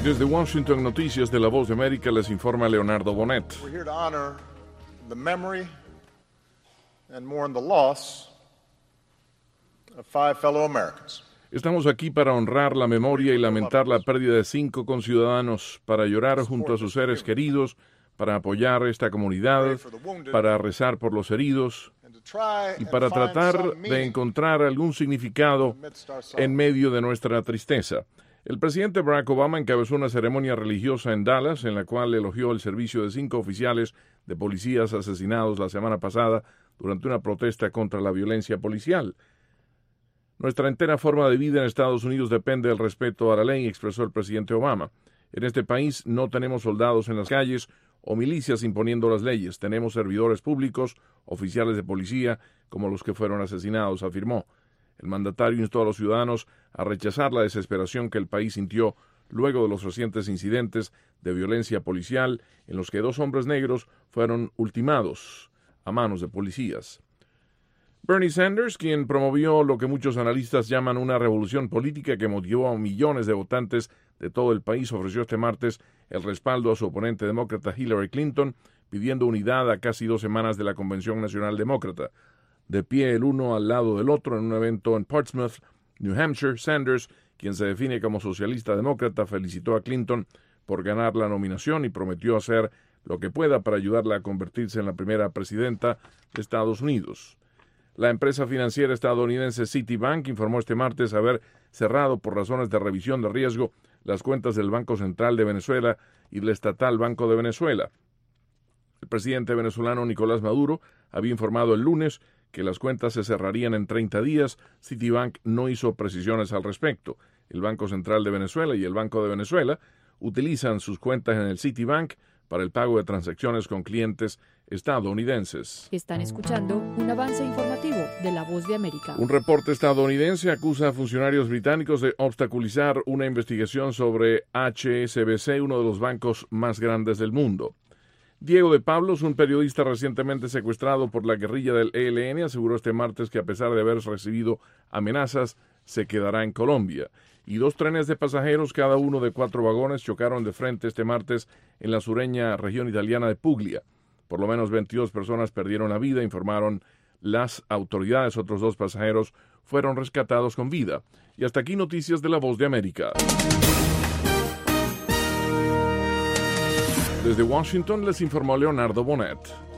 Desde Washington, Noticias de La Voz de América, les informa Leonardo Bonet. We're here to honor the memory and mourn the loss of 5 fellow Americans. Estamos aquí para honrar la memoria y lamentar la pérdida de 5 conciudadanos, para llorar junto a sus seres queridos, para apoyar esta comunidad, para rezar por los heridos y para tratar de encontrar algún significado en medio de nuestra tristeza. El presidente Barack Obama encabezó una ceremonia religiosa en Dallas, en la cual elogió el servicio de 5 oficiales de policías asesinados la semana pasada durante una protesta contra la violencia policial. Nuestra entera forma de vida en Estados Unidos depende del respeto a la ley, expresó el presidente Obama. En este país no tenemos soldados en las calles o milicias imponiendo las leyes. Tenemos servidores públicos, oficiales de policía, como los que fueron asesinados, afirmó. El mandatario instó a los ciudadanos a rechazar la desesperación que el país sintió luego de los recientes incidentes de violencia policial en los que 2 hombres negros fueron ultimados a manos de policías. Bernie Sanders, quien promovió lo que muchos analistas llaman una revolución política que motivó a millones de votantes de todo el país, ofreció este martes el respaldo a su oponente demócrata Hillary Clinton, pidiendo unidad a casi 2 semanas de la Convención Nacional Demócrata. De pie el uno al lado del otro en un evento en Portsmouth, New Hampshire, Sanders, quien se define como socialista demócrata, felicitó a Clinton por ganar la nominación y prometió hacer lo que pueda para ayudarla a convertirse en la primera presidenta de Estados Unidos. La empresa financiera estadounidense Citibank informó este martes haber cerrado por razones de revisión de riesgo las cuentas del Banco Central de Venezuela y del estatal Banco de Venezuela. El presidente venezolano Nicolás Maduro había informado el lunes que las cuentas se cerrarían en 30 días. Citibank no hizo precisiones al respecto. El Banco Central de Venezuela y el Banco de Venezuela utilizan sus cuentas en el Citibank para el pago de transacciones con clientes estadounidenses. Están escuchando un avance informativo de La Voz de América. Un reporte estadounidense acusa a funcionarios británicos de obstaculizar una investigación sobre HSBC, uno de los bancos más grandes del mundo. Diego de Pablos, un periodista recientemente secuestrado por la guerrilla del ELN, aseguró este martes que a pesar de haber recibido amenazas, se quedará en Colombia. Y 2 trenes de pasajeros, cada uno de 4 vagones, chocaron de frente este martes en la sureña región italiana de Puglia. Por lo menos 22 personas perdieron la vida, informaron las autoridades. Otros 2 pasajeros fueron rescatados con vida. Y hasta aquí noticias de La Voz de América. Desde Washington les informó Leonardo Bonet.